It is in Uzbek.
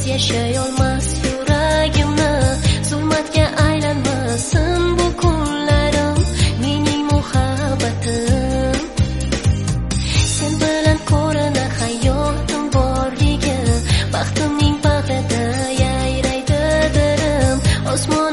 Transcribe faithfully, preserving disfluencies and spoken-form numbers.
yashayolmas yuragimni zulmatga aylanmasin bu kunlarim mening muhabbatim sen bilan ko'rinar hayotim borligi baxtimning bag'rida yayraydi dilim osmon